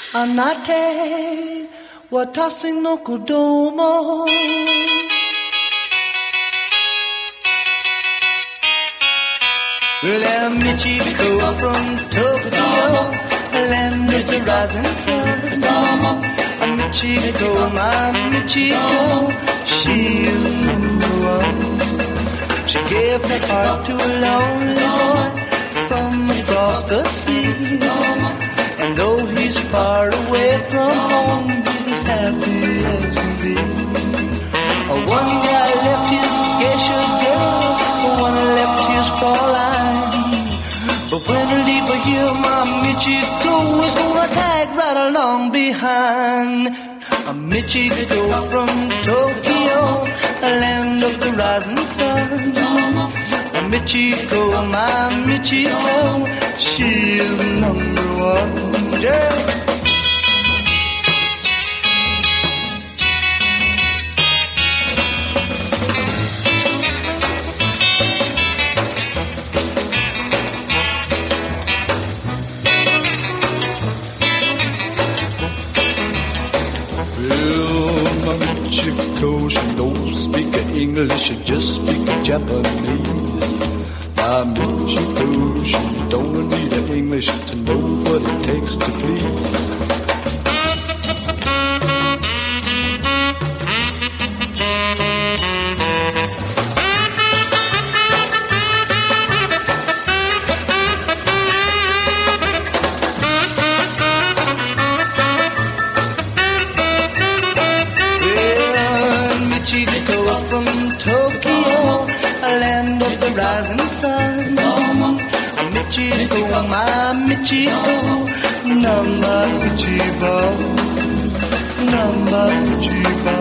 Anate watasi no kudomo. Well, I'm Michiko from Tokyo, land of the rising sun. I'm Michiko, my Michiko, she's number one. She gave her heart to a lonely boy from across the sea. And though he's far away from home, he's as happy as can be. One guy left his geisha girl, one left his Fraulein. But when I leave for here, my Michiko is gonna tag right along behind. A Michiko from Tokyo, a land of the rising sun. A Michiko, my Michiko, she is number one. Yeah. Michiko, she don't speak English, she just speak Japanese. My Michiko, she don't need English to know what it takes to please. From Tokyo, a land of the rising sun. Michiko, my Michiko, number Michiko, number Michiko.